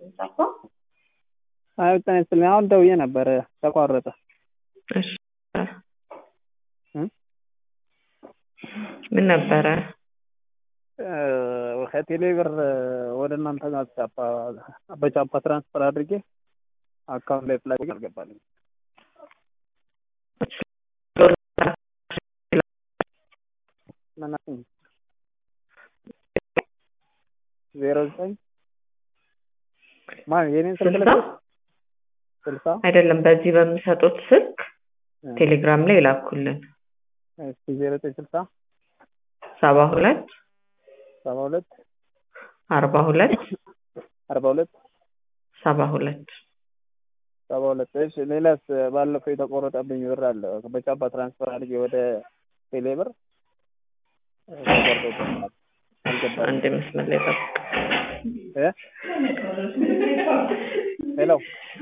ጻፈው አይተን ስለአሁን ደውዬ ነበር ተቋረጠ። እሺ ምን ነበረ? ከቴሌ ብር ወደ እናንተ ጋር በቻፓ ትራንስፈር አድርጌ አካውንት ላይ ፍላግ አልገባልኝ። ምናምን 09 ማን የኔን ስልክ 60 አይደለም በዚህ በሚሰጡት ስልክ ቴሌግራም ላይ ላኩልን። እሺ 0960 72 42 42 42 72 እሺ ሌላስ ባለፈው የተቆረጠብኝ ብር አለ በቻፓ ትራንስፈር አድርጌ ወደ ቴሌ ብር ተቆርጦብኛል። አልገባም። አንድ መስመር ላይ ጠብቅ። ሄሎ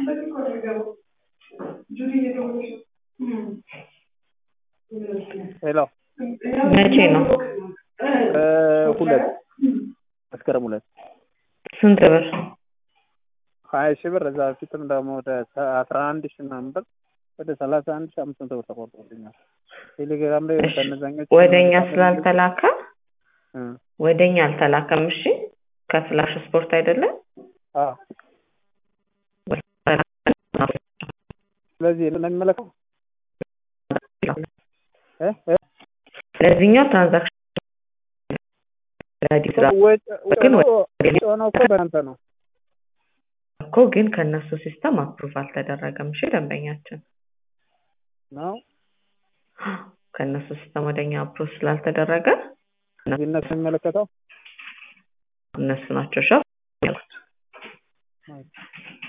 ሄሎ መቼ ነው? መስከረም 2 ስንት ብር? 20,000 ብር እዛ ፊትም ደግሞ ወደ 11,000 ምናምን ብር ወደ 31,500 ብር ተቆርጦብኛል። ቴሌግራም ላይ በእነዛኞች ወደኛ ስላልተላከ ወደኛ አልተላከም። እሺ ከፍላሽ ስፖርት አይደለም? አዎ ስለዚህ ለምን ለዚህኛው ትራንዛክሽን ግን ከነሱ ሲስተም አፕሩቭ አልተደረገም። እሺ ደንበኛችን ነው ከነሱ ሲስተም ወደኛ አፕሩቭ ስላልተደረገ እነሱ የሚመለከተው እነሱ ናቸው ሻፍ